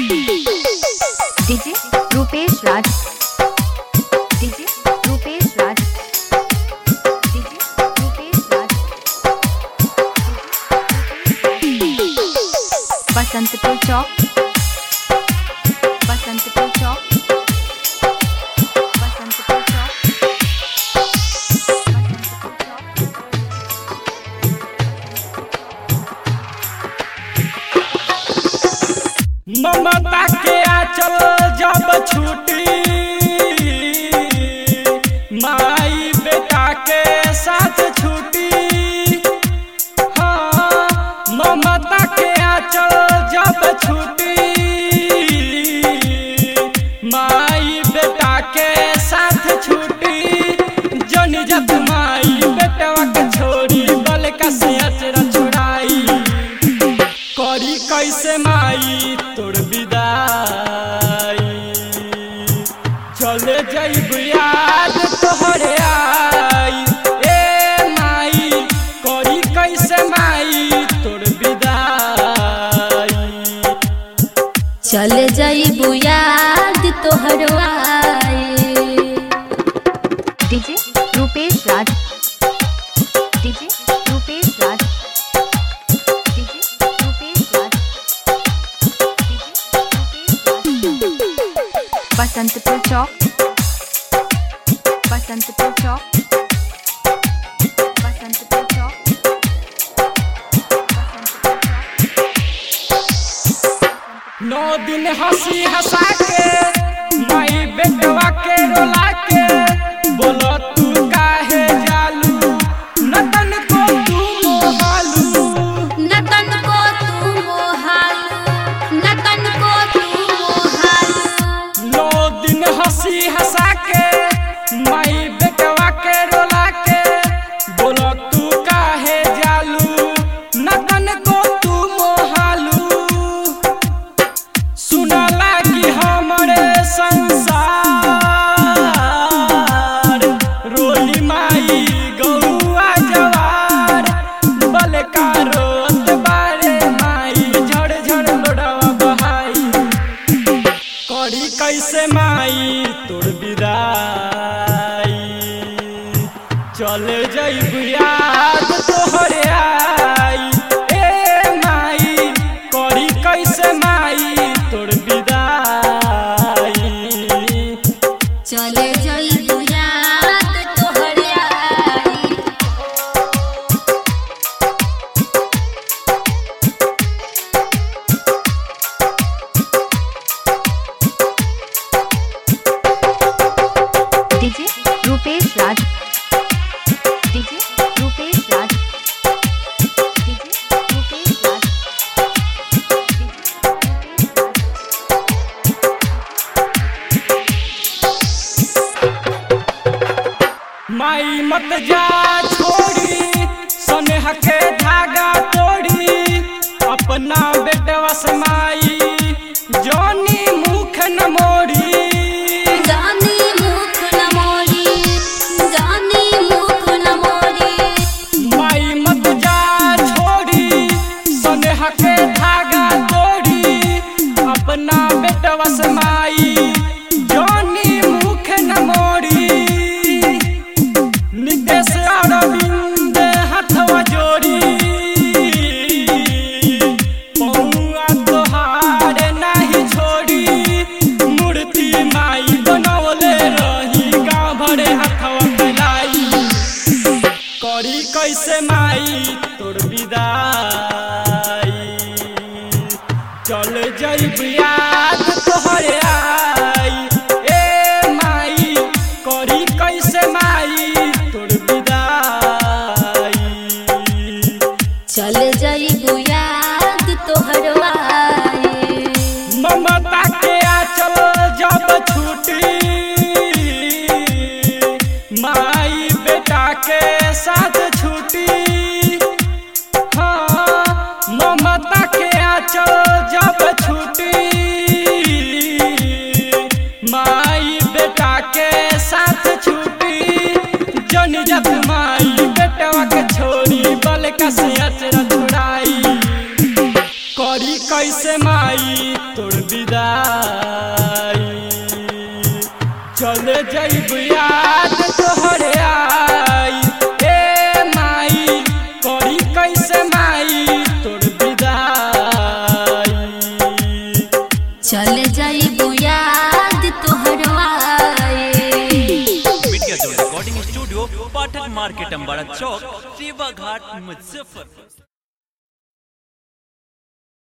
DJ Rupesh Raj, DJ Rupesh Raj, DJ Rupesh Raj, Basantpur चौक, बसंतपुर चौक, बसंतपुर चौक, ममता के आंचल जब छूटी, माई बेटा के साथ छूटी। हाँ, ममता के आंचल जब छूटी, माई बेटा के साथ छूटी। जनी जब माई बेटा के छोड़ी, बल का से अचरा छुड़ाई। करी कैसे माई तोर विदाई, चले जइब याद तोहरे आई। ए माई करी कैसे माई तोर विदाई, चले जाइबू याद तोहर आई। DJ Rupesh Raj, DJ Rupesh Raj, DJ Rupesh Raj, DJ Rupesh Raj, Basantpur चौक, बसंतपुर चौक, बसंतपुर चौक, नौ दिन हंसी हंसा के माई बेटवा के रोला के। बोलो तू काहे जालू, नतन को तू मोहालू। नतन को तू मोहालू, नतन को तू मोहालू। 9 दिन हंसी हंसा के माई बेटवा के रोला के। बोलो तू काहे जालू, नतन को तू मोहालू। सुनला कि हमरे संसार, रोली माई गौआ जवार। बलका रोत बारे माई, झड़ झड़ लोडवा बहाई। करी कैसे माई तोर विदाई, चले जइब याद तोहरे आई। ए माई करी कैसे माई तोर विदाई, चले जाइबू याद तोहर आई। DJ Rupesh Raj, DJ Rupesh Raj, DJ Rupesh Raj, माई मत जा छोड़ी, स्नेह के धागा तोड़ी। अपना बेटवा से माई जानी मुख न मोड़ी। जानी मुख न मोरी, जानी मुख न मोरी। माई मत जा छोड़ी, स्नेह के धागा तोड़ी। अपना बेटवा से माई जानी मुख न मोड़ी। निदेश अरविंद हाथवा जोड़ी, पौआ तोहार नाही छोड़ी। मूर्ति माई बनौले रही, गाँव भरे हाथवा फैलाई। करी कैसे माई तोर विदाई, चल जइब याद तोहरे आई। ए माई करी कैसे माई तोर विदाई, चले जाइबू याद तोहर आई। ममता के आंचल जब छूटी, माई बेटा के साथ छूटी। हाँ, ममता के आंचल जब छूटी, माई बेटा के साथ छूटी। जनी जब माई बेटवा के छोड़ी, बल का से अचरा छुड़ाई। करी कैसे माई तोर विदाई। मार्केट अम्बाड़ा चौक, सेवा घाट, मुजफ्फरपुर।